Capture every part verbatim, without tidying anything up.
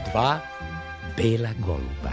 Dva bela goluba.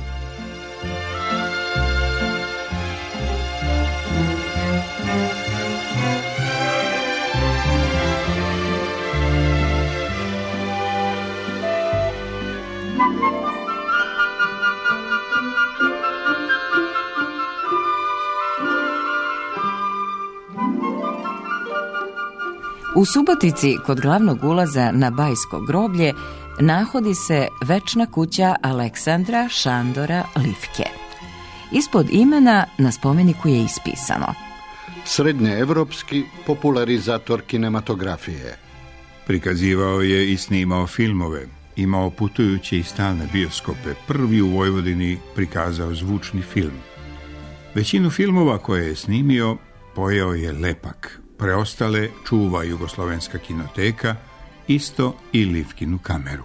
U Subotici, kod glavnog ulaza na Bajsko groblje, nahodi se večna kuća Aleksandra Šandora Livke. Ispod imena na spomeniku je ispisano: srednjeevropski popularizator kinematografije. Prikazivao je i snimao filmove, imao putujuće i stalne bioskope, prvi u Vojvodini prikazao zvučni film. Većinu filmova koje je snimio pojeo je Lepak, preostale čuva Jugoslovenska kinoteka, isto i Livkinu kameru.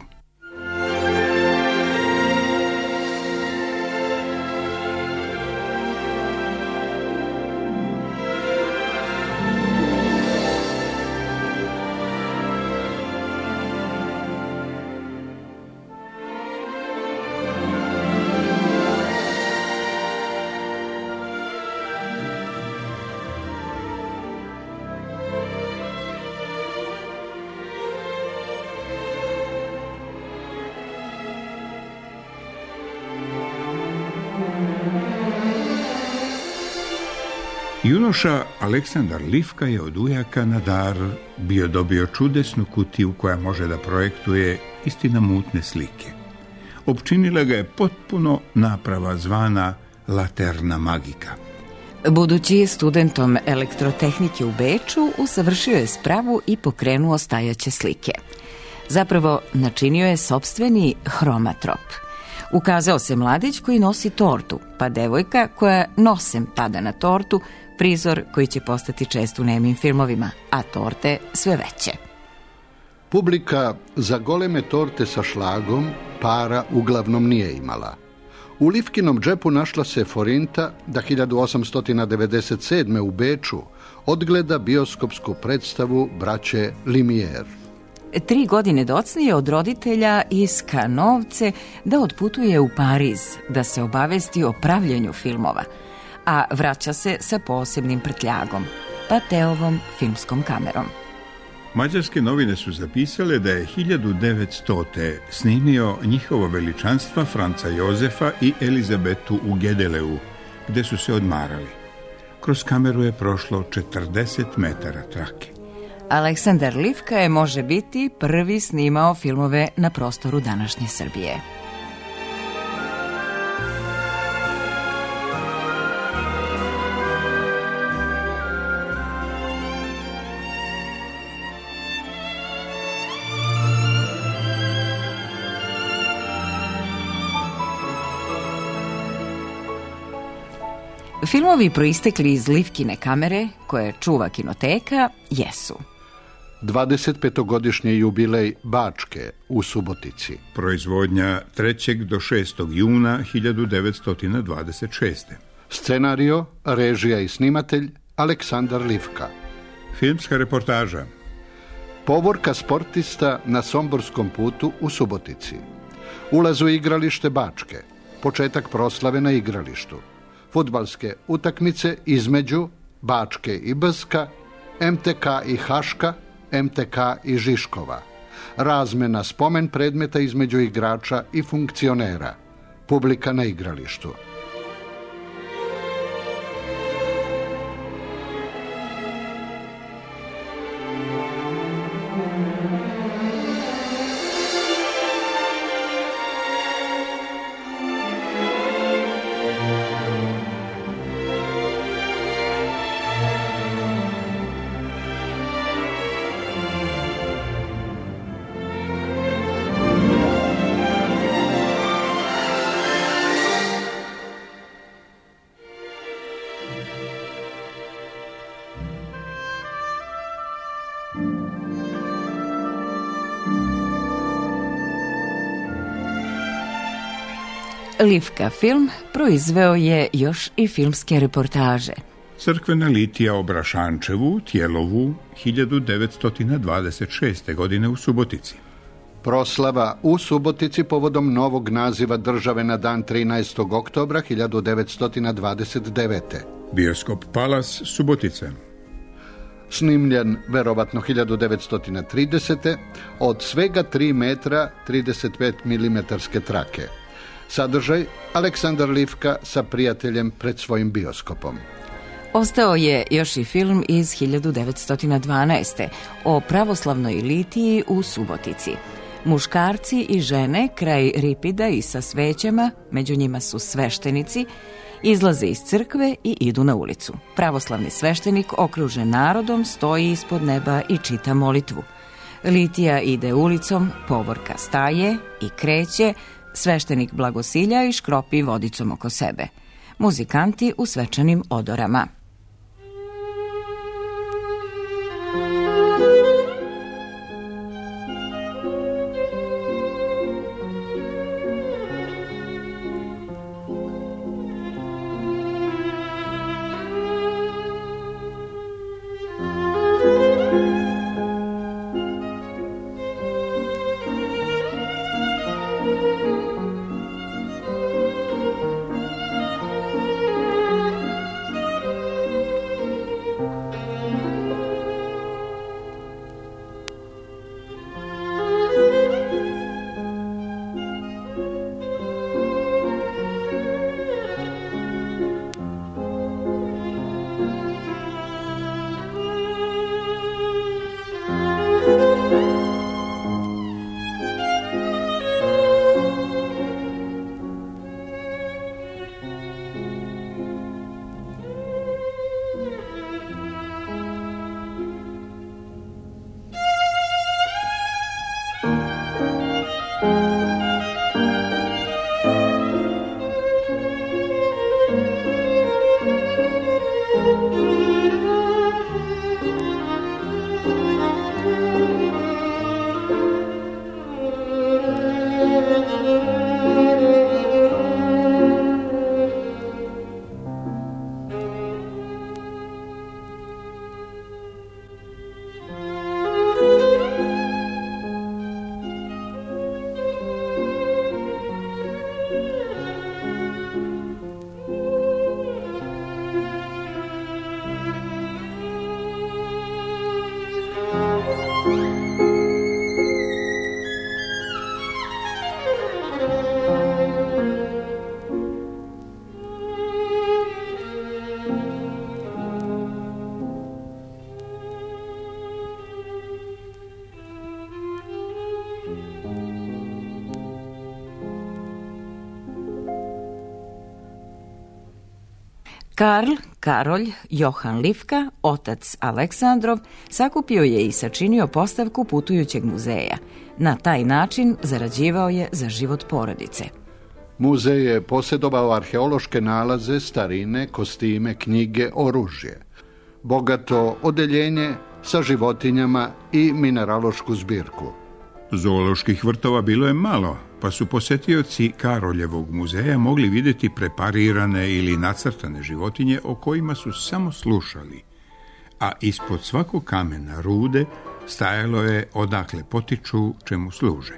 Junoša Aleksandar Livka je od ujaka na dar bio dobio čudesnu kutiju koja može da projektuje istina mutne slike. Opčinila ga je potpuno naprava zvana Laterna magika. Budući studentom elektrotehnike u Beču, usavršio je spravu i pokrenuo stajaće slike. Zapravo, načinio je sopstveni hromatrop. Ukazao se mladić koji nosi tortu, pa devojka koja nosem pada na tortu, prizor koji će postati čest u nemim filmovima, a torte sve veće. Publika za goleme torte sa šlagom para uglavnom nije imala. U Livkinom džepu našla se forinta da hiljadu osamsto devedeset sedme. u Beču odgleda bioskopsku predstavu braće Limijer. Tri godine docnije od roditelja iska novce da otputuje u Pariz, da se obavesti o pravljenju filmova, a vraća se sa posebnim prtljagom, Pateovom filmskom kamerom. Mađarske novine su zapisale da je hiljadu devetstote. snimio njihovo veličanstva Franca Jozefa i Elizabetu u Gedeleu, gde su se odmarali. Kroz kameru je prošlo četrdeset metara trake. Aleksandar Livka je, može biti, prvi snimao filmove na prostoru današnje Srbije. Filmovi proistekli iz Livkine kamere, koje čuva kinoteka, jesu: dvadesetpetogodišnji jubilej Bačke u Subotici. Proizvodnja trećeg do šestog juna hiljadu devetsto dvadeset šeste. Scenario, režija i snimatelj Aleksandar Livka. Filmska reportaža. Povorka sportista na Somborskom putu u Subotici. Ulaz u igralište Bačke. Početak proslave na igralištu. Fudbalske utakmice između Bačke i Bska, em te ka i Haška, em te ka i Žiškova. Razmena spomen predmeta između igrača i funkcionera. Publika na igralištu. Livka film proizveo je još i filmske reportaže. Crkvena litija o Brašančevu, Tjelovu, hiljadu devetsto dvadeset šeste. godine u Subotici. Proslava u Subotici povodom novog naziva države na dan trinaestog oktobra hiljadu devetsto dvadeset devete. Bioskop Palas Subotica. Snimljen verovatno hiljadu devetsto tridesete. od svega tri metra trideset pet milimetarske trake. Sadržaj Aleksandar Livka sa prijateljem pred svojim bioskopom. Ostao je još i film iz hiljadu devetsto dvanaeste. o pravoslavnoj litiji u Subotici. Muškarci i žene kraj ripida i sa svećama, među njima su sveštenici, izlaze iz crkve i idu na ulicu. Pravoslavni sveštenik okružen narodom stoji ispod neba i čita molitvu. Litija ide ulicom, povorka staje i kreće, sveštenik blagosilja i škropi vodicom oko sebe. Muzikanti u svečanim odorama. Karl, Karolj, Johan Livka, otac Aleksandrov, sakupio je i sačinio postavku putujućeg muzeja. Na taj način zarađivao je za život porodice. Muzej je posjedovao arheološke nalaze, starine, kostime, knjige, oružje. Bogato odeljenje sa životinjama i mineralošku zbirku. Zooloških vrtova bilo je malo, pa su posetioci Karoljevog muzeja mogli vidjeti preparirane ili nacrtane životinje o kojima su samo slušali, a ispod svakog kamena rude stajalo je odakle potiču, čemu služe.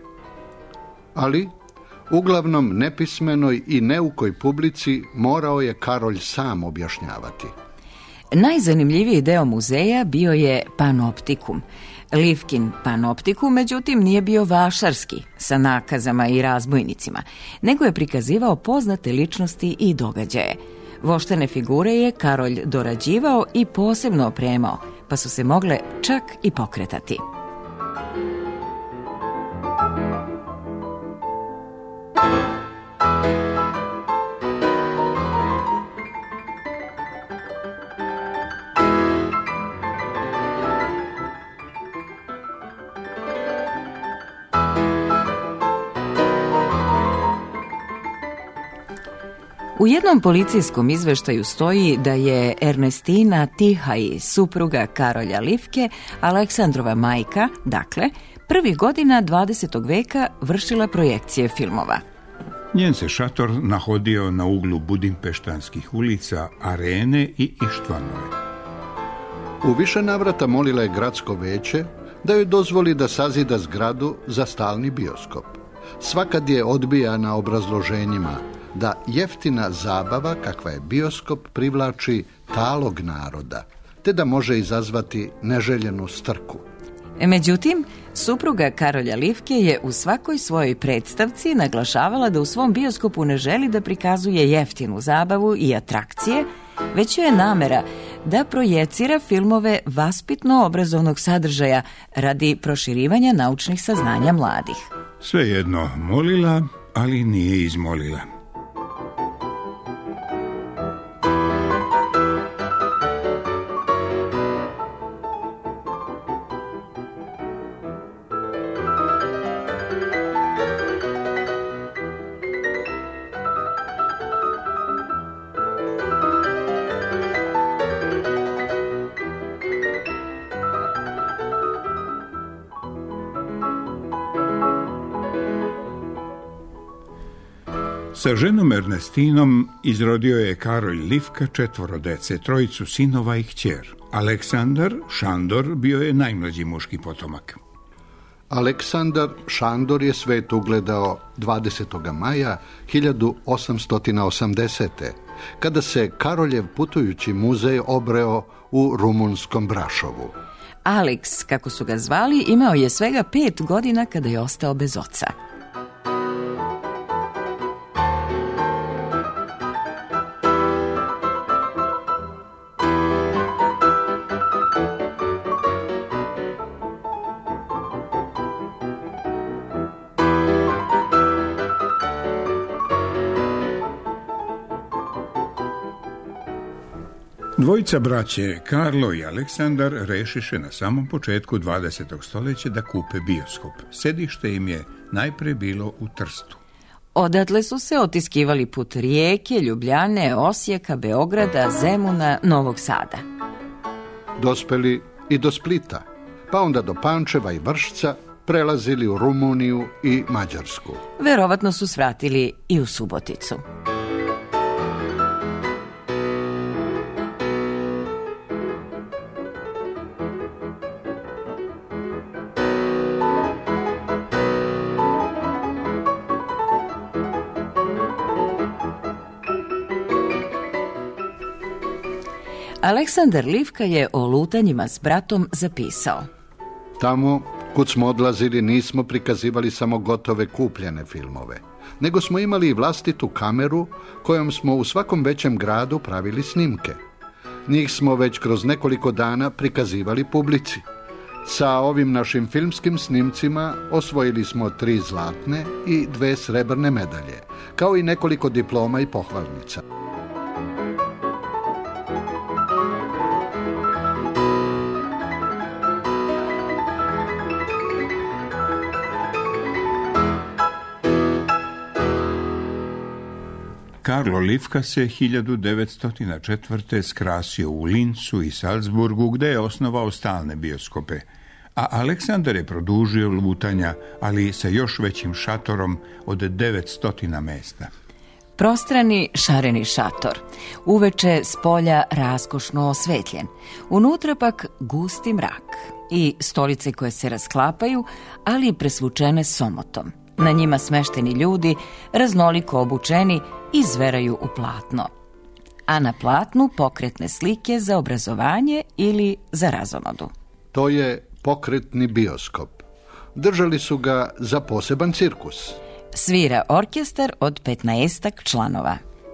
Ali, uglavnom nepismenoj i neukoj publici morao je Karolj sam objašnjavati. Najzanimljiviji deo muzeja bio je panoptikum. Livkin panoptikum, međutim, nije bio vašarski, sa nakazama i razbojnicima, nego je prikazivao poznate ličnosti i događaje. Voštane figure je Karolj dorađivao i posebno opremao, pa su se mogle čak i pokretati. U jednom policijskom izveštaju stoji da je Ernestina Tihaj, supruga Karolja Livke, Aleksandrova majka, dakle, prvih godina dvadesetog veka vršila projekcije filmova. Njen se šator nahodio na uglu budimpeštanskih ulica Arene i Ištvanove. U više navrata molila je gradsko veće, da joj dozvoli da sazida zgradu za stalni bioskop. Svakad je odbijana obrazloženjima da jeftina zabava kakva je bioskop privlači talog naroda, te da može izazvati neželjenu strku. Međutim, supruga Karolja Livke je u svakoj svojoj predstavci naglašavala da u svom bioskopu ne želi da prikazuje jeftinu zabavu i atrakcije, već joj je namera da projecira filmove vaspitno-obrazovnog sadržaja radi proširivanja naučnih saznanja mladih. Svejedno molila, ali nije izmolila. Sa ženom Ernestinom izrodio je Karolj Livka četvoro dece, trojicu sinova i kćer. Aleksandar Šandor bio je najmlađi muški potomak. Aleksandar Šandor je svet ugledao dvadesetog maja hiljadu osamsto osamdesete. kada se Karoljev putujući muzej obreo u rumunskom Brašovu. Alex, kako su ga zvali, imao je svega pet godina kada je ostao bez oca. Dvojica braće, Karlo i Aleksandar, rešiše na samom početku dvadesetog stoljeća da kupe bioskop. Sedište im je najpre bilo u Trstu. Odatle su se otiskivali put Rijeke, Ljubljane, Osijeka, Beograda, Zemuna, Novog Sada. Dospeli i do Splita, pa onda do Pančeva i Vršca, prelazili u Rumuniju i Mađarsku. Verovatno su svratili i u Suboticu. Aleksandar Livka je o lutanjima s bratom zapisao: Tamo, kud smo odlazili, nismo prikazivali samo gotove kupljene filmove, nego smo imali i vlastitu kameru kojom smo u svakom većem gradu pravili snimke. Njih smo već kroz nekoliko dana prikazivali publici. Sa ovim našim filmskim snimcima osvojili smo tri zlatne i dve srebrne medalje, kao i nekoliko diploma i pohvalnica. Karlo Livka se hiljadu devetsto četvrte. skrasio u Lincu i Salzburgu, gde je osnovao stalne bioskope, a Aleksandar je produžio lutanja, ali sa još većim šatorom od devetsto mesta. Prostrani šareni šator, uveče s polja raskošno osvetljen, unutra pak gusti mrak i stolice koje se rasklapaju, ali presvučene somotom. Na njima smešteni ljudi, raznoliko obučeni, izveraju u platno. A na platnu pokretne slike za obrazovanje ili za razonodu. To je pokretni bioskop. Držali su ga za poseban cirkus. Svira orkestar od petnaestak članova.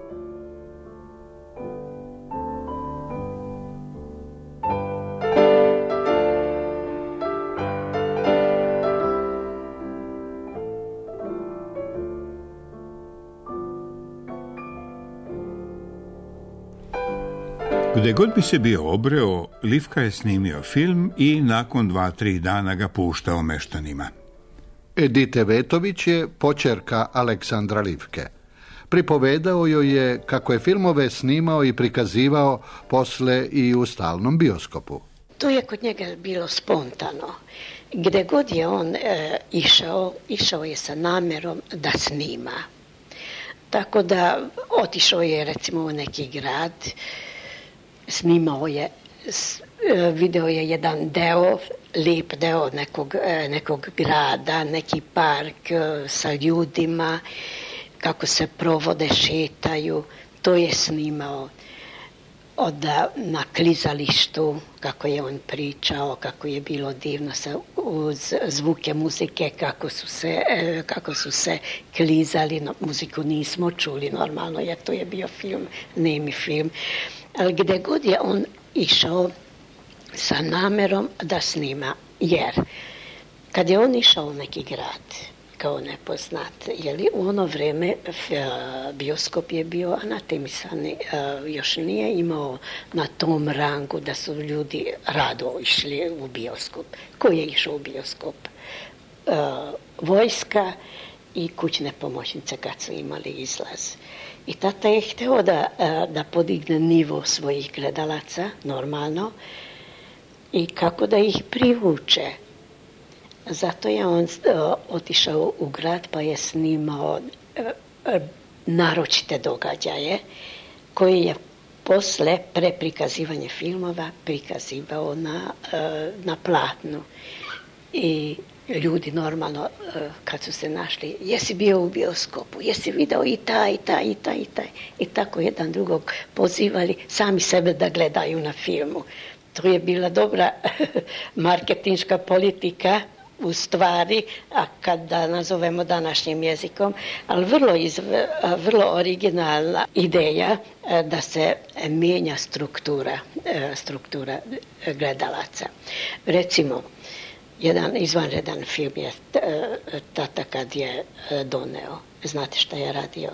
Gde god bi se bio obreo, Livka je snimio film i nakon dva, tri dana ga puštao meštanima. Edite Vetović je poćerka Aleksandra Livke. Pripovedao joj je kako je filmove snimao i prikazivao posle i u stalnom bioskopu. To je kod njega bilo spontano. Gde god je on e, išao, išao je sa namerom da snima. Tako da otišao je recimo u neki grad, snimao je, video je jedan deo lijep deo nekog, nekog grada, neki park sa ljudima, kako se provode, šetaju. To je snimao. Onda na klizalištu, kako je on pričao, kako je bilo divno sa, uz zvuke muzike, kako su se, kako su se klizali. No, muziku nismo čuli normalno, jer to je bio film, nemi film. Ali gdje god je on išao sa namerom da snima, jer kad je on išao u neki grad kao nepoznat, jeli u ono vrijeme bioskop je bio anatemisan, još nije imao na tom rangu da su ljudi rado išli u bioskop. Ko je išao u bioskop? Vojska i kućne pomoćnice kad su imali izlaz. I tata je htio da, da podigne nivo svojih gledalaca, normalno, i kako da ih privuče. Zato je on otišao u grad pa je snimao naročite događaje koje je posle pre prikazivanja filmova prikazivao na, na platnu. I ljudi normalno kad su se našli, jesi bio u bioskopu, jesi video i taj, i taj, i taj, i taj. I tako jedan drugog pozivali sami sebe da gledaju na filmu. To je bila dobra marketinška politika u stvari, a kada nazovemo današnjim jezikom, ali vrlo, izv, vrlo originalna ideja da se mijenja struktura, struktura gledalaca. Recimo, jedan izvanredan film je tata kad je doneo. Znate šta je radio?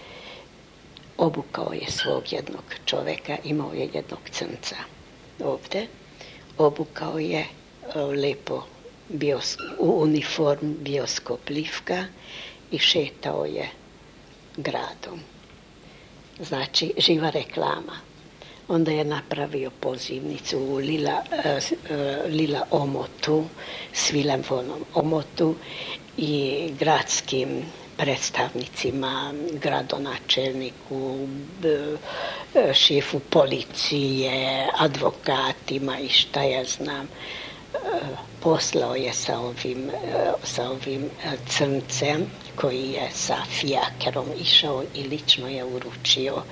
Obukao je svog jednog čoveka, imao je jednog crnca ovdje. Obukao je lepo bios, u uniform bioskop Livka i šetao je gradom. Znači, živa reklama. Onda je napravio pozivnicu u lila, uh, lila omotu, svilevonom omotu i gradskim predstavnicima, gradonačelniku, šefu policije, advokatima i šta ja znam. Poslao je sa ovim, sa ovim crncem koji je sa fijakerom išao i lično je uručio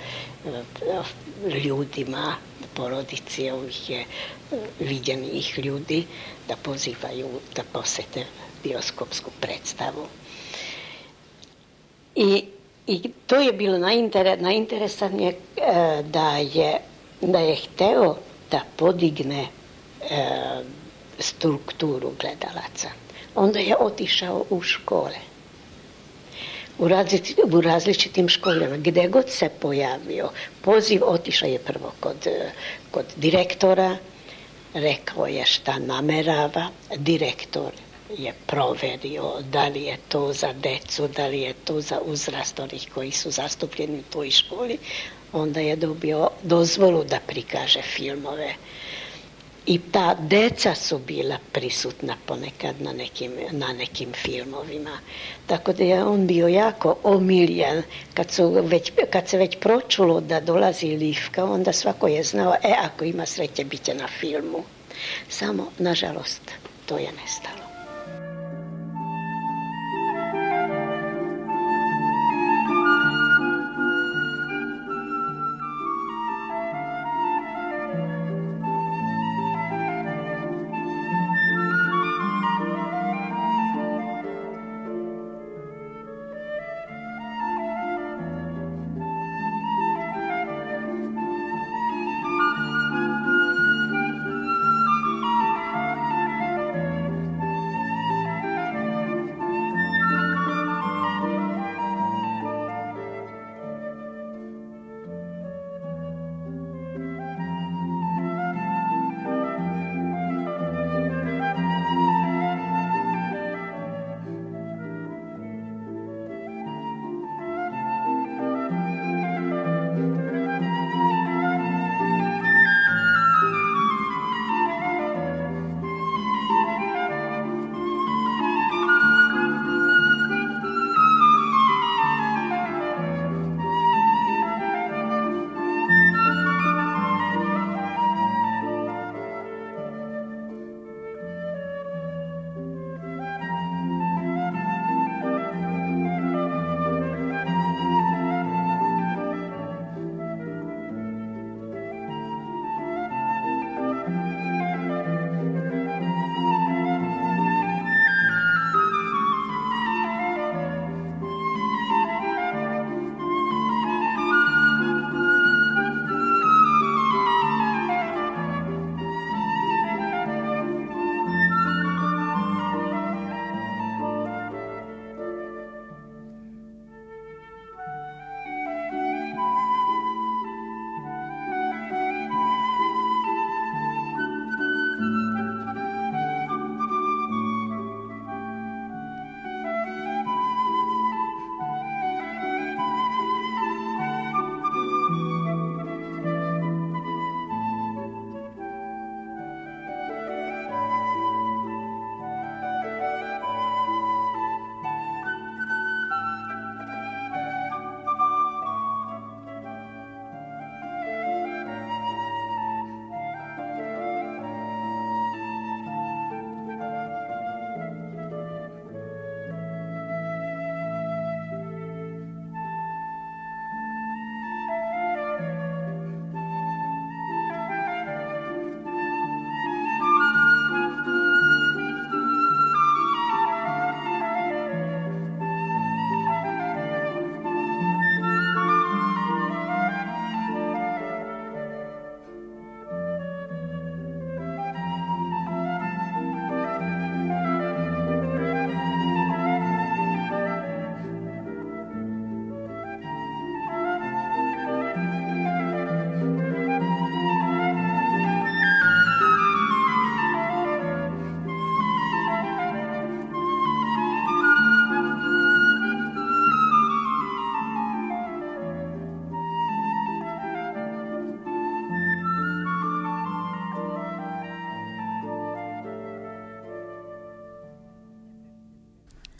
ljudima, porodici ovih je viđenih ljudi da pozivaju da posete bioskopsku predstavu. I, i to je bilo najinteres, najinteresantnije da je, da je hteo da podigne e, strukturu gledalaca. Onda je otišao u škole. U, različit, u različitim školama, gdje god se pojavio poziv, otišao je prvo kod, kod direktora, rekao je šta namerava, direktor je proverio da li je to za decu, da li je to za uzrast onih koji su zastupljeni u toj školi, onda je dobio dozvolu da prikaže filmove. I ta deca su bila prisutna ponekad na nekim, na nekim filmovima. Tako da je on bio jako omiljen. Kad, su već, kad se već pročulo da dolazi Livka, onda svako je znao, e, ako ima sreće, bit će na filmu. Samo, nažalost, to je nestalo.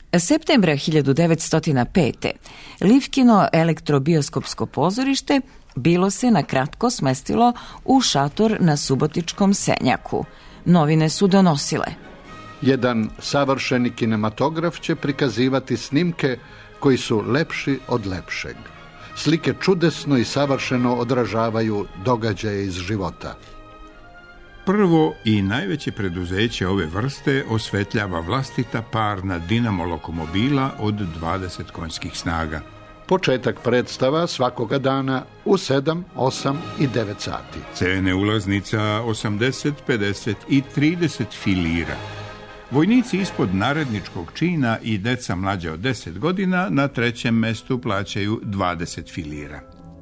Septembra hiljadu devetsto pete. Livkino elektrobioskopsko pozorište bilo se na kratko smestilo u šator na Subotičkom Senjaku. Novine su donosile: jedan savršeni kinematograf će prikazivati snimke koji su lepši od lepšeg. Slike čudesno i savršeno odražavaju događaje iz života. Prvo i najveće preduzeće ove vrste osvetljava vlastita parna dinamo lokomobila od dvadeset konjskih snaga. Početak predstava svakoga dana u sedam, osam i devet sati. Cene ulaznica osamdeset, pedeset i trideset filira. Vojnici ispod naredničkog čina i deca mlađa od deset godina na trećem mestu plaćaju dvadeset filira.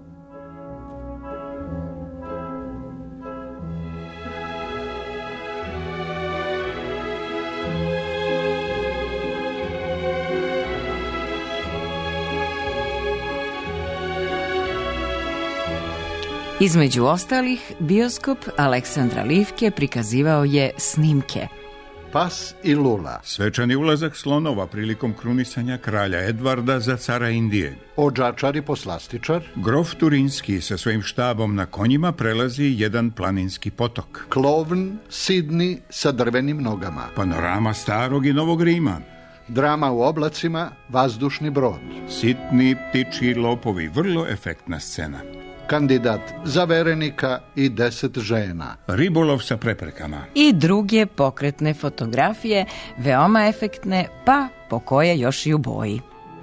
Između ostalih, bioskop Aleksandra Livke prikazivao je snimke Pas i Lula, svečani ulazak slonova prilikom krunisanja kralja Edvarda za cara Indije, Odžačar i poslastičar, grof Turinski sa svojim štabom na konjima prelazi jedan planinski potok, Klovn Sidni sa drvenim nogama, panorama starog i novog Rima, drama u oblacima, vazdušni brod, sitni ptičji lopovi, vrlo efektna scena, kandidat za verenika i deset žena, ribolov sa preprekama i druge pokretne fotografije, veoma efektne, pa po koje još i u boji.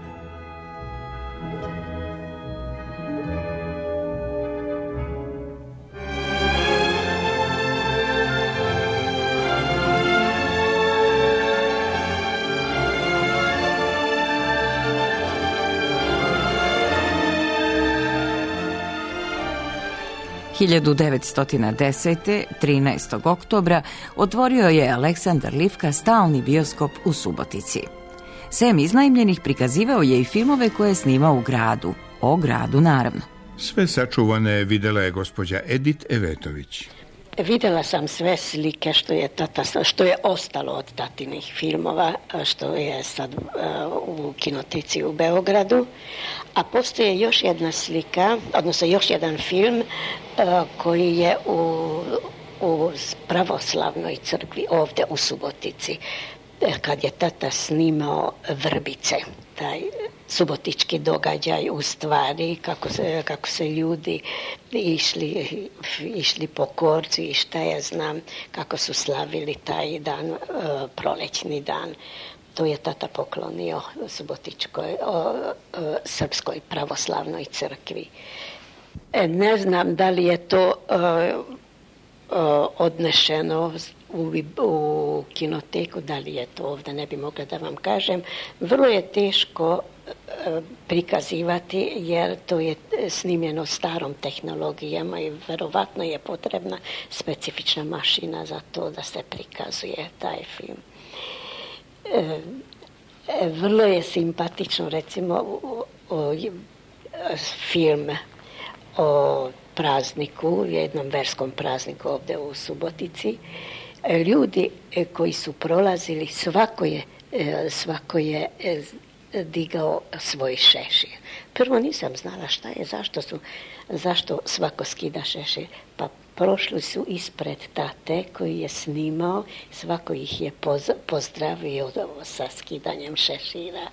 hiljadu devetsto desete. trinaestog oktobra otvorio je Aleksandar Livka stalni bioskop u Subotici. Sem iznajmljenih prikazivao je i filmove koje je snimao u gradu, o gradu naravno. Sve sačuvane videla je gospođa Edit Evetović. Vidjela sam sve slike što je, tata, što je ostalo od tatinih filmova, što je sad uh, u kinoteci u Beogradu. A postoji još jedna slika, odnosno još jedan film uh, koji je u, u pravoslavnoj crkvi ovdje u Subotici, kad je tata snimao Vrbice, taj subotički događaj u stvari, kako se, kako se ljudi išli, išli po korcu i šta ja znam, kako su slavili taj dan, uh, prolećni dan. To je tata poklonio Subotičkoj, o, o, Srpskoj pravoslavnoj crkvi. E, ne znam da li je to o, o, odnešeno u, u kinoteku, da li je to ovdje, ne bi mogla da vam kažem. Vrlo je teško e, prikazivati jer to je snimljeno starom tehnologijama i verovatno je potrebna specifična mašina za to da se prikazuje taj film. E, e, vrlo je simpatično, recimo, o, o, film o prazniku, jednom verskom prazniku ovdje u Subotici. E, ljudi e, koji su prolazili, svako je, e, svako je e, digao svoj šešir. Prvo nisam znala šta je, zašto, su, zašto svako skida šešir, pa prošli su ispred tate koji je snimao, svako ih je poz, pozdravio sa skidanjem šešira.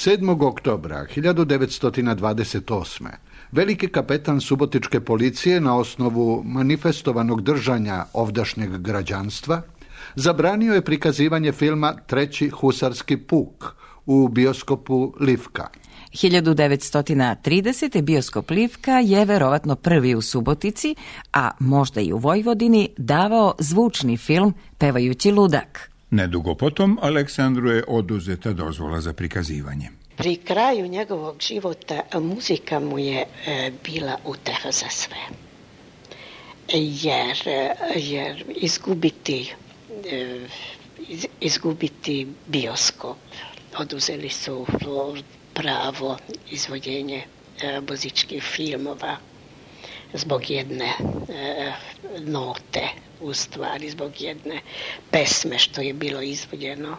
sedmog oktobra hiljadu devetsto dvadeset osme. veliki kapetan subotičke policije na osnovu manifestovanog držanja ovdašnjeg građanstva zabranio je prikazivanje filma Treći husarski puk u bioskopu Livka. hiljadu devetsto tridesete. bioskop Livka je verovatno prvi u Subotici, a možda i u Vojvodini, davao zvučni film Pevajući ludak. Nedugo potom Aleksandru je oduzeta dozvola za prikazivanje. Pri kraju njegovog života muzika mu je e, bila uteha za sve. Jer, jer izgubiti, e, iz, izgubiti bioskop, oduzeli su pravo izvođenje e, muzičkih filmova zbog jedne e, note, u stvari zbog jedne pesme što je bilo izvođeno.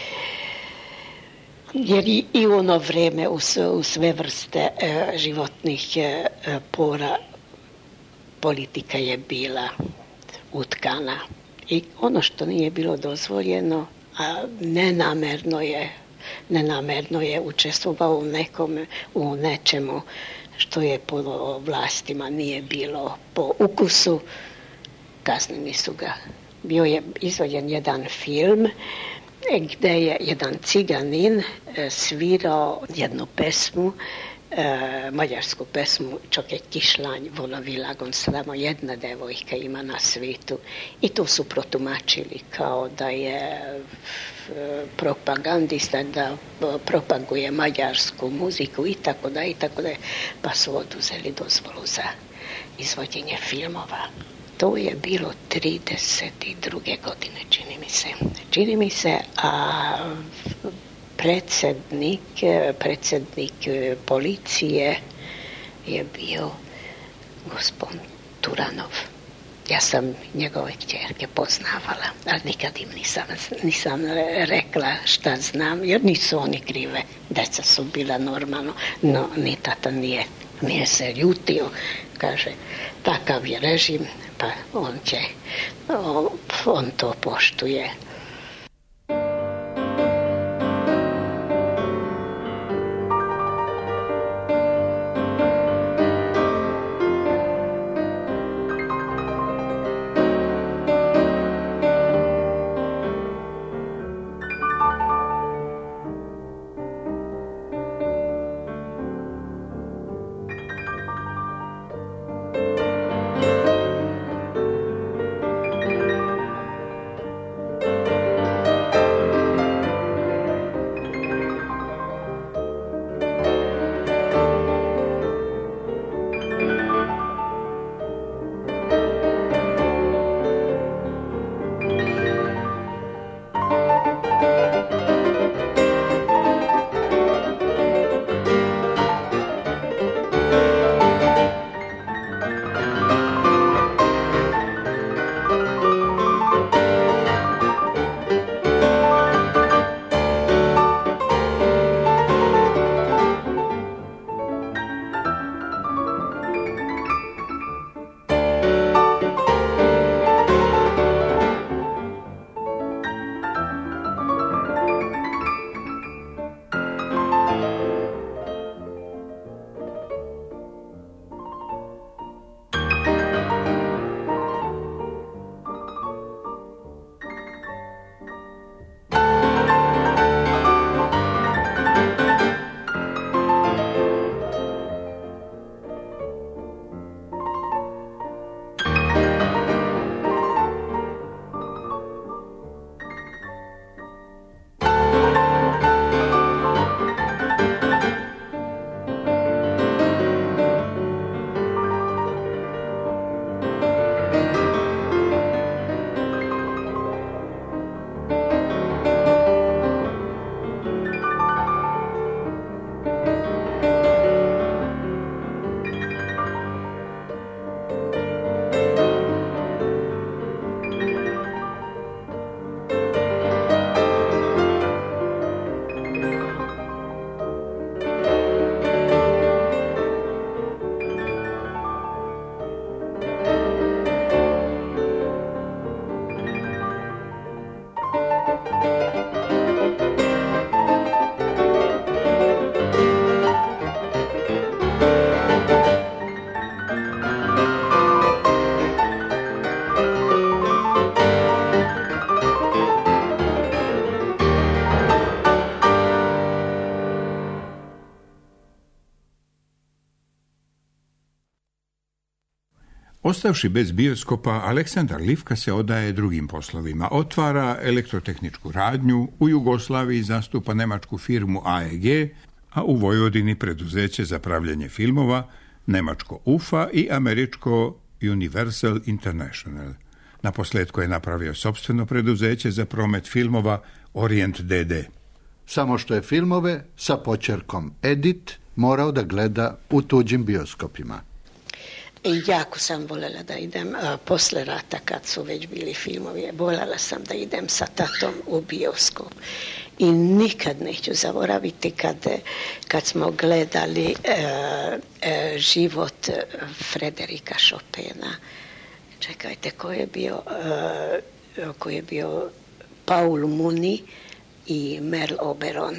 Jer i, i u ono vreme u, u sve vrste e, životnih e, pora politika je bila utkana. I ono što nije bilo dozvoljeno, a nenamerno je, nenamerno je učestvovao u nekom, u nečemu što je po vlastima nije bilo po ukusu, kaznili su ga. Bio je izvođen jedan film gdje je jedan ciganin svirao jednu pesmu, mađarsku pesmu Čoke kišlanj volovi lagon, samo jedna devojka ima na svijetu, i to su protumačili kao da je propagandista, da propaguje mađarsku muziku i tako da i tako da, pa su oduzeli dozvolu za izvođenje filmova. To je bilo trideset druge godine, čini mi se. Čini mi se, a predsjednik, predsjednik policije je bio gospodin Turanov. Ja sam njegove kćerke poznavala, ali nikad im nisam, nisam rekla šta znam, jer nisu oni krive. Deca su bila normalno, no ni tata nije, nije se ljutio. Kaže, takav je režim, pa on će, on, on to poštuje. Ostavši bez bioskopa, Aleksandar Livka se odaje drugim poslovima. Otvara elektrotehničku radnju, u Jugoslaviji zastupa nemačku firmu A E G, a u Vojvodini preduzeće za pravljanje filmova, nemačko U F A i američko Universal International. Naposljetku je napravio sopstveno preduzeće za promet filmova Orient D D. Samo što je filmove sa počerkom Edit morao da gleda u tuđim bioskopima. I jako sam voljela da idem a, posle rata kad su već bili filmovi. Voljela sam da idem sa tatom u bioskop. I nikad neću zaboraviti kad, kad smo gledali e, e, život Frederika Chopina. Čekajte, ko je bio, e, ko je bio Paul Muni i Merle Oberon.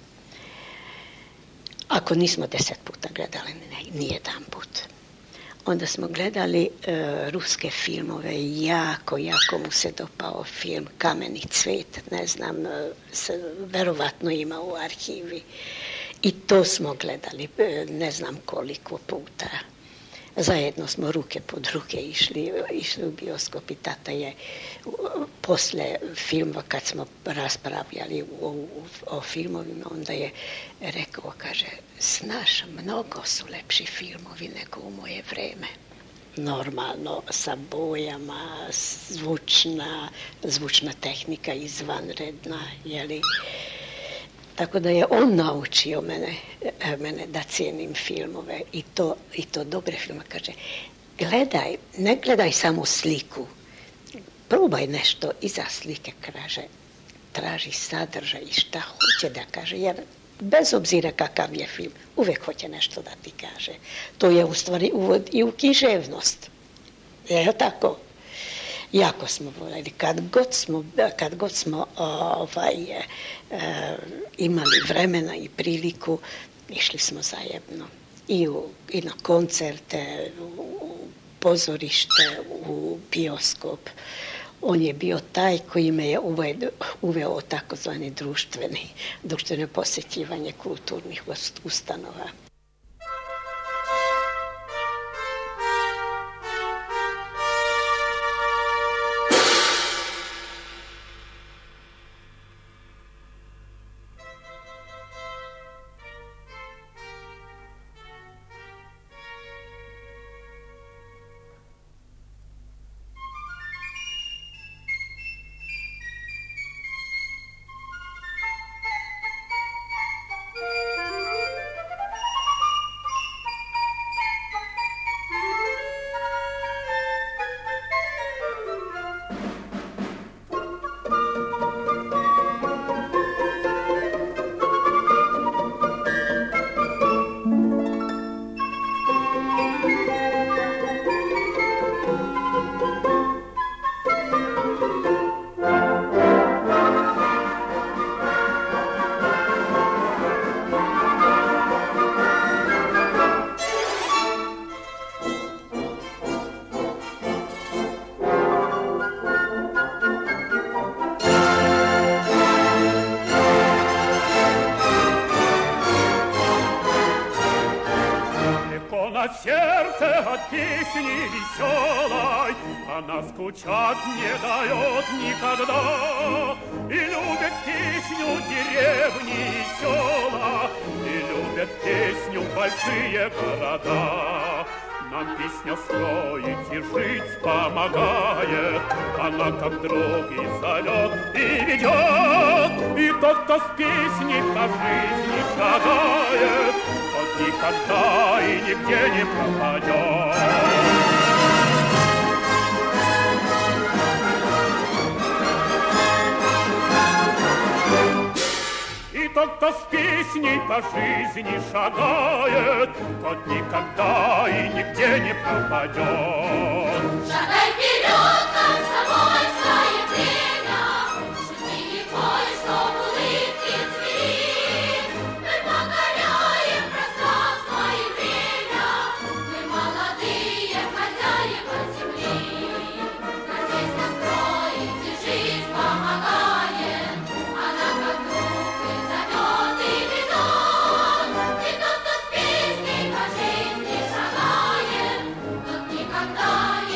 Ako nismo deset puta gledali, ne, nijedan put. Onda smo gledali e, ruske filmove, jako, jako mu se dopao film Kameni cvet, ne znam, se, verovatno ima u arhivi. I to smo gledali, e, ne znam koliko puta. Zajedno smo ruke pod ruke išli, išli u bioskop i tata je posle filma, kad smo raspravljali o, o, o filmovima, onda je rekao, kaže, znaš, mnogo su lepši filmovi nego u moje vreme. Normalno, sa bojama, zvučna, zvučna tehnika izvanredna, jeli. Tako da je on naučio mene, mene da cijenim filmove i to, i to dobre filme. Kaže, gledaj, ne gledaj samo sliku, probaj nešto iza slike, kaže, traži sadržaj i šta hoće da kaže, jer bez obzira kakav je film, uvijek hoće nešto da ti kaže. To je u stvari uvod i u književnost. Je tako? Jako smo voljeli. Kad god smo, kad god smo ovaj, e, imali vremena i priliku, išli smo zajedno. I, u, i na koncerte, u, u pozorište, u bioskop. On je bio taj koji me je uveo, uveo takozvani društveni, društveno posjećivanje kulturnih ustanova. Сердце от песни веселой она скучать не дает никогда. И любят песню деревни и села, и любят песню большие города. Нам песня строить и жить помогает, она как друг и зовет, и ведет. И тот, кто с песней по жизни шагает, тот никогда и нигде не пропадет. Тот, кто с песней по жизни шагает, тот никогда и нигде не пропадет. Шагай вперед, комсомольское время, шути и пой, чтоб улыбки цвели. Мы покоряем пространство и время, мы молодые хозяева земли. Нам песня строить и жить помогает, она как друг и зовет и ведет. И тот, кто с песней по жизни шагает, тот никогда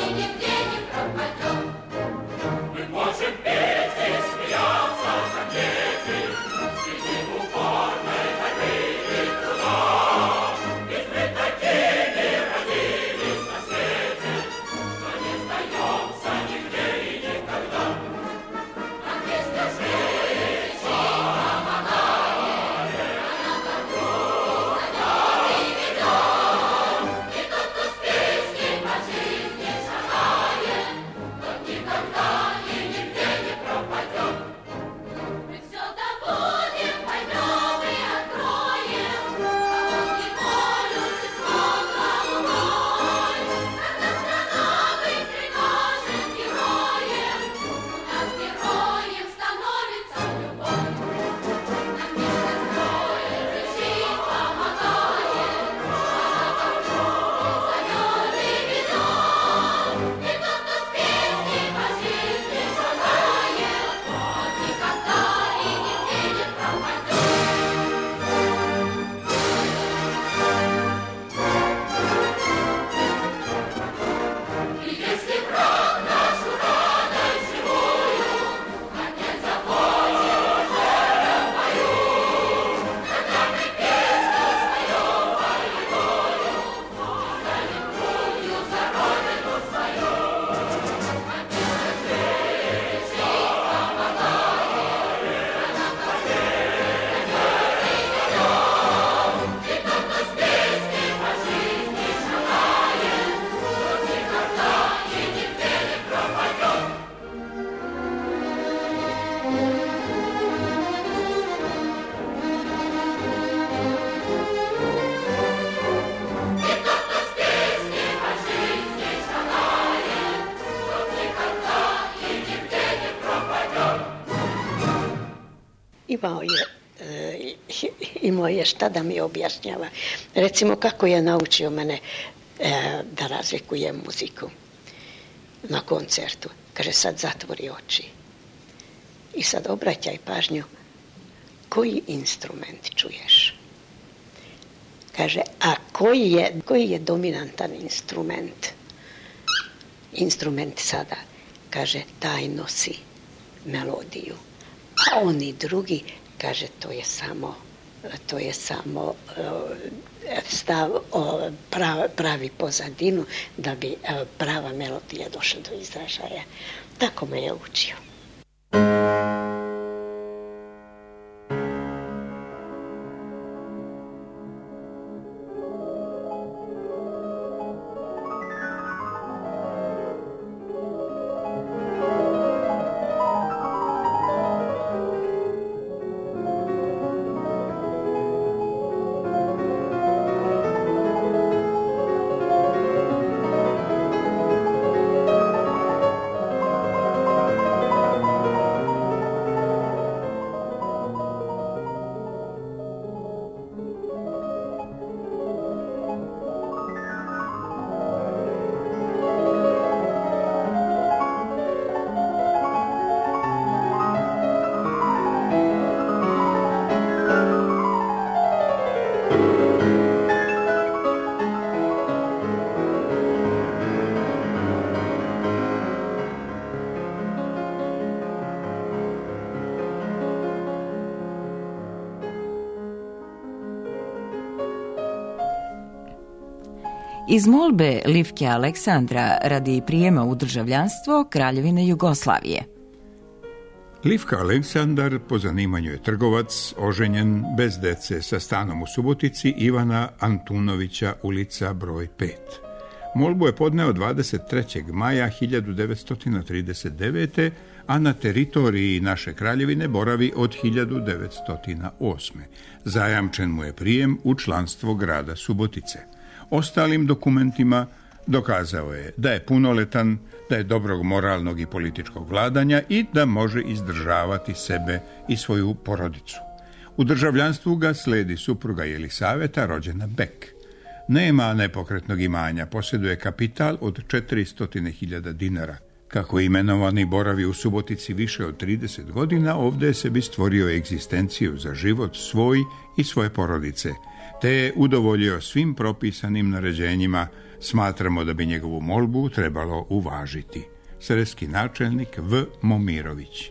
imao je, e, imao je šta da mi objašnjava. Recimo kako je naučio mene e, da razlikujem muziku na koncertu. Kaže, sad zatvori oči i sad obraćaj pažnju koji instrument čuješ. Kaže, a koji je, koji je dominantan instrument? Instrument sada, kaže, taj nosi melodiju. A oni drugi, kaže, to je samo, to je samo stav, pravi, pravi pozadinu da bi prava melodija došla do izražaja. Tako me je učio. Iz molbe Livke Aleksandra radi prijema u državljanstvo Kraljevine Jugoslavije. Livka Aleksandar po zanimanju je trgovac, oženjen, bez dece, sa stanom u Subotici, Ivana Antunovića, ulica broj pet. Molbu je podneo dvadeset trećeg maja hiljadu devetsto trideset devete. a na teritoriji naše kraljevine boravi od hiljadu devetsto osme. Zajamčen mu je prijem u članstvo grada Subotice. Ostalim dokumentima dokazao je da je punoletan, da je dobrog moralnog i političkog vladanja i da može izdržavati sebe i svoju porodicu. U državljanstvu ga sledi supruga Jelisaveta, rođena Bek. Nema nepokretnog imanja, posjeduje kapital od četiristo hiljada dinara. Kako imenovani boravi u Subotici više od trideset godina, ovdje je sebi stvorio egzistenciju za život svoj i svoje porodice, te je udovoljio svim propisanim naređenjima. Smatramo da bi njegovu molbu trebalo uvažiti. Sreski načelnik V. Momirović.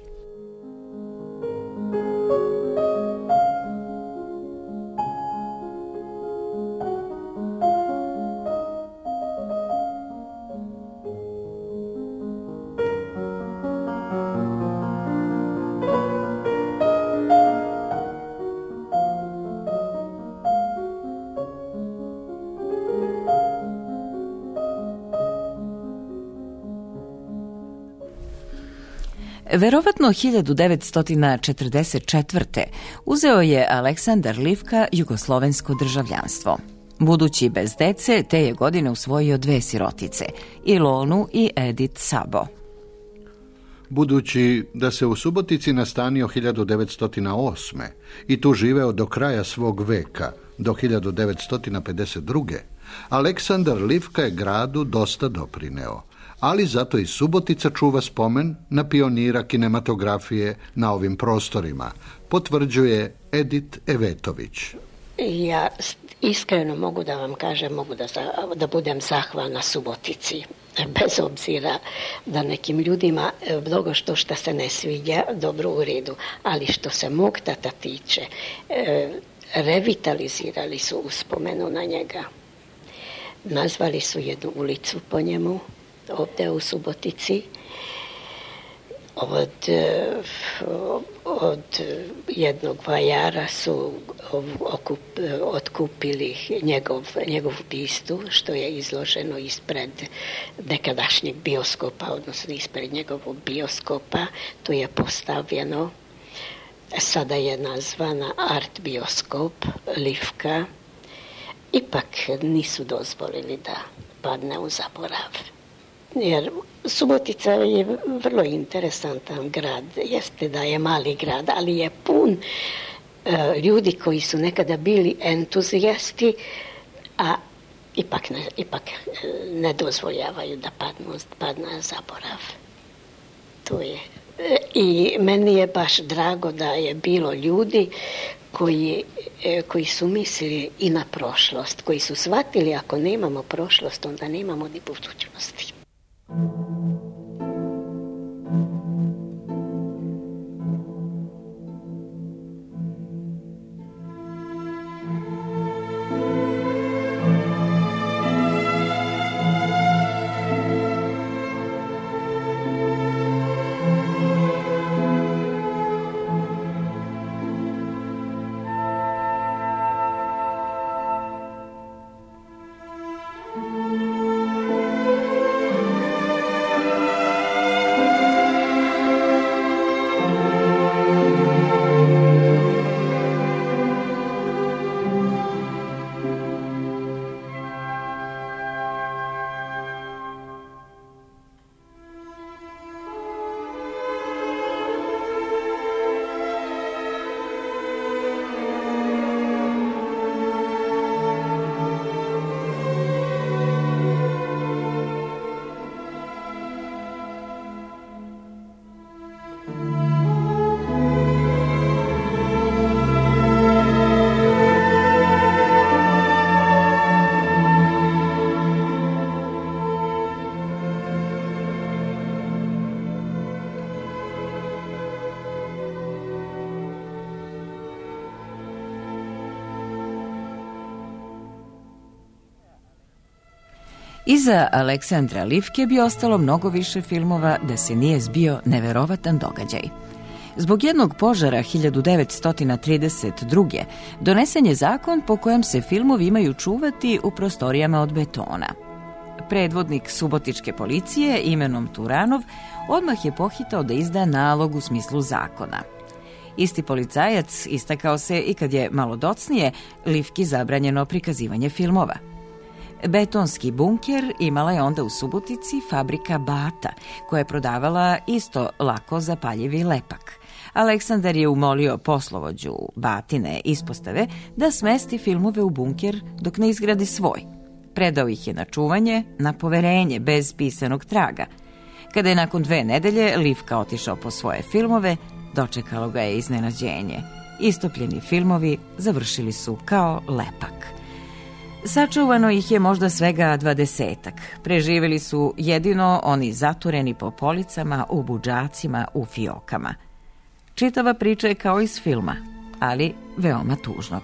Verovatno hiljadu devetsto četrdeset četvrte. uzeo je Aleksandar Livka jugoslovensko državljanstvo. Budući bez dece, te je godine usvojio dve sirotice, Ilonu i Edith Sabo. Budući da se u Subotici nastanio hiljadu devetsto osme. i tu živeo do kraja svog veka, do hiljadu devetsto pedeset druge. Aleksandar Livka je gradu dosta doprineo, ali zato i Subotica čuva spomen na pionira kinematografije na ovim prostorima, potvrđuje Edith Evetović. Ja iskreno mogu da vam kažem, mogu da, da budem zahvalna Subotici, bez obzira da nekim ljudima mnogo što šta se ne sviđa, dobro u redu, ali što se mog tata tiče, revitalizirali su uspomenu na njega. Nazvali su jednu ulicu po njemu, ovdje u Subotici. Od, od jednog vajara su okup, otkupili njegov, njegovu bistu, što je izloženo ispred nekadašnjeg bioskopa, odnosno ispred njegovog bioskopa. To je postavljeno, sada je nazvana Art bioskop Livka. Ipak nisu dozvolili da padne u zaborav. Jer Subotica je vrlo interesantan grad, jeste da je mali grad, ali je pun e, ljudi koji su nekada bili entuzijasti, a ipak ne, ipak ne dozvoljavaju da padnu, padnu na zaborav. To je. E, I meni je baš drago da je bilo ljudi koji, e, koji su mislili i na prošlost, koji su shvatili ako nemamo prošlost, onda nemamo ni budućnosti. Iza Aleksandra Livke bi ostalo mnogo više filmova da se nije zbio neverovatan događaj. Zbog jednog požara hiljadu devetsto trideset druge. donesen je zakon po kojem se filmovi imaju čuvati u prostorijama od betona. Predvodnik subotičke policije imenom Turanov odmah je pohitao da izda nalog u smislu zakona. Isti policajac istakao se i kad je malo docnije Livki zabranjeno prikazivanje filmova. Betonski bunker imala je onda u Subotici fabrika Bata, koja je prodavala isto lako zapaljivi lepak. Aleksandar je umolio poslovođu Batine ispostave da smesti filmove u bunker dok ne izgradi svoj. Predao ih je na čuvanje, na poverenje, bez pisanog traga. Kada je nakon dve nedelje Livka otišao po svoje filmove, dočekalo ga je iznenađenje. Istopljeni filmovi završili su kao lepak. Sačuvano ih je možda svega dvadesetak. Preživjeli su jedino oni zatureni po policama, u budžacima, u fiokama. Čitava priča je kao iz filma, ali veoma tužnog.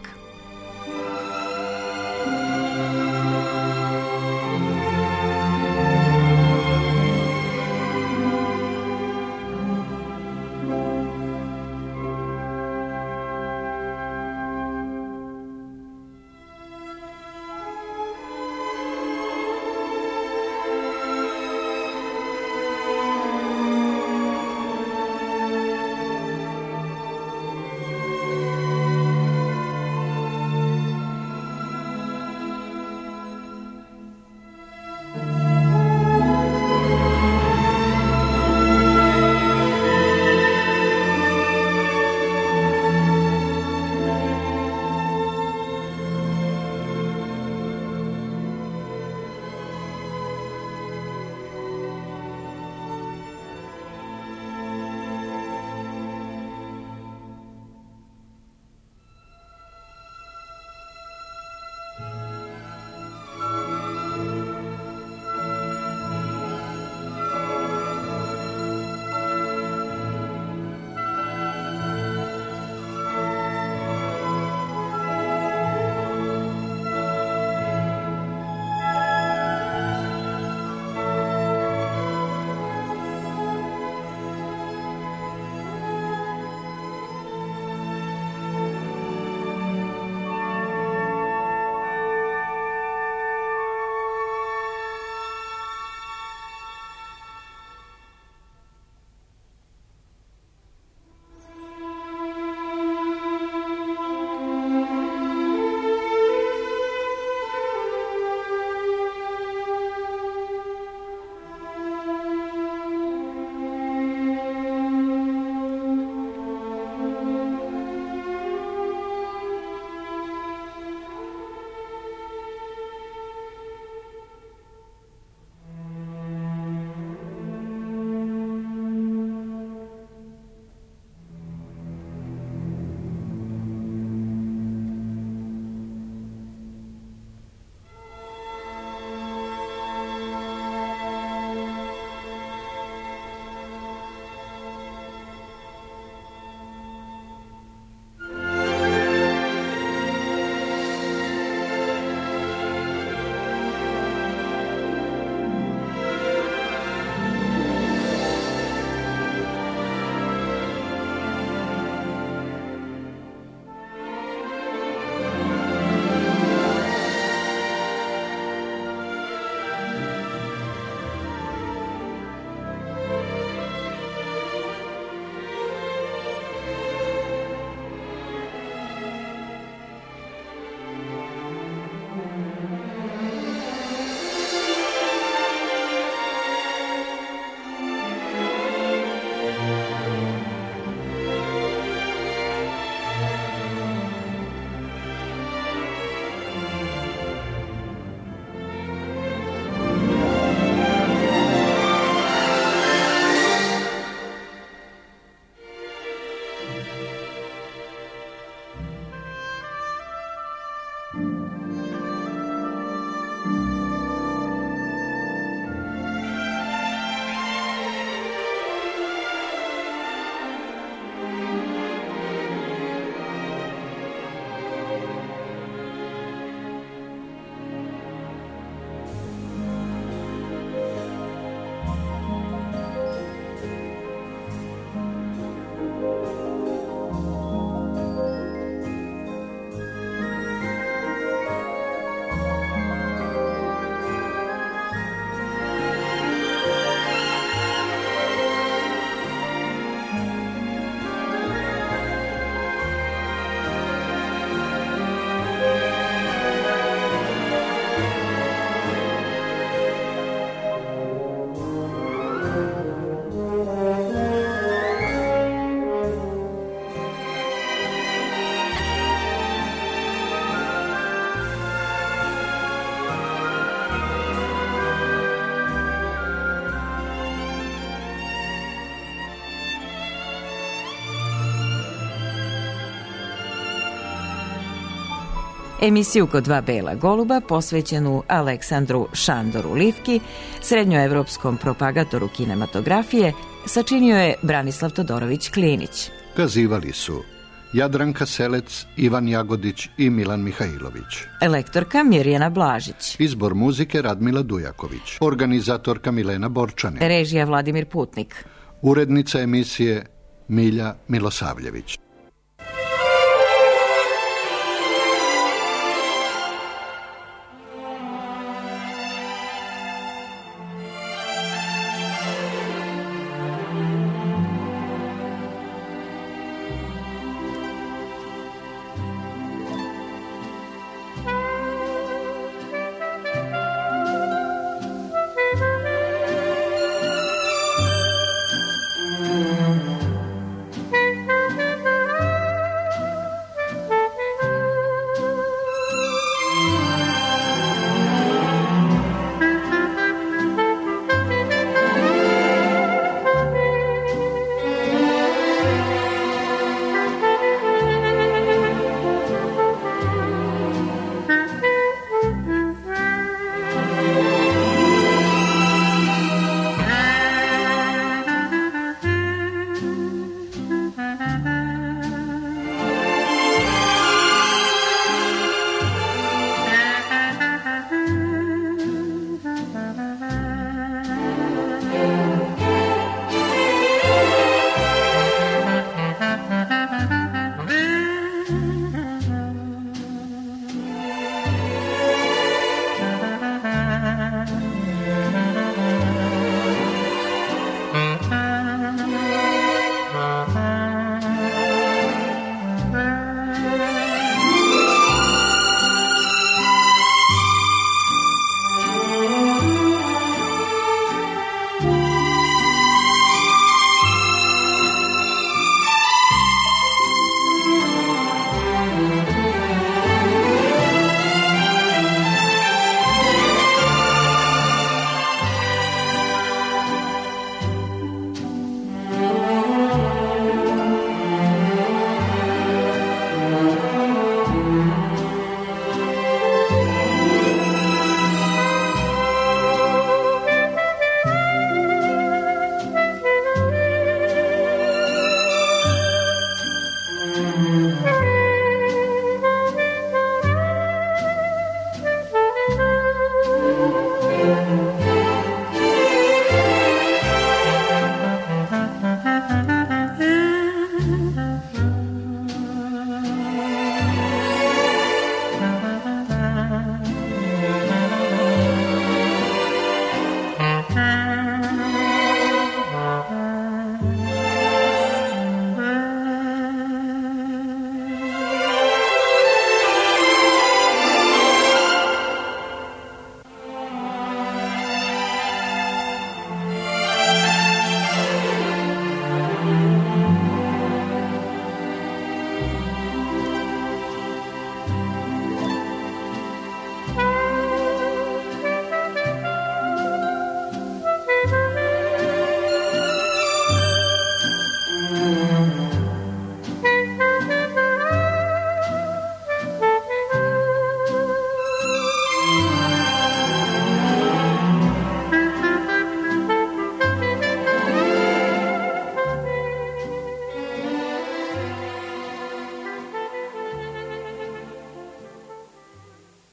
Emisiju Kod dva bela goluba, posvećenu Aleksandru Šandoru Livki, srednjoevropskom propagatoru kinematografije, sačinio je Branislav Todorović Klinić. Kazivali su Jadranka Selec, Ivan Jagodić i Milan Mihajlović. Elektorka Mirjana Blažić. Izbor muzike Radmila Dujaković. Organizatorka Milena Borčanin. Režija Vladimir Putnik. Urednica emisije Milja Milosavljević.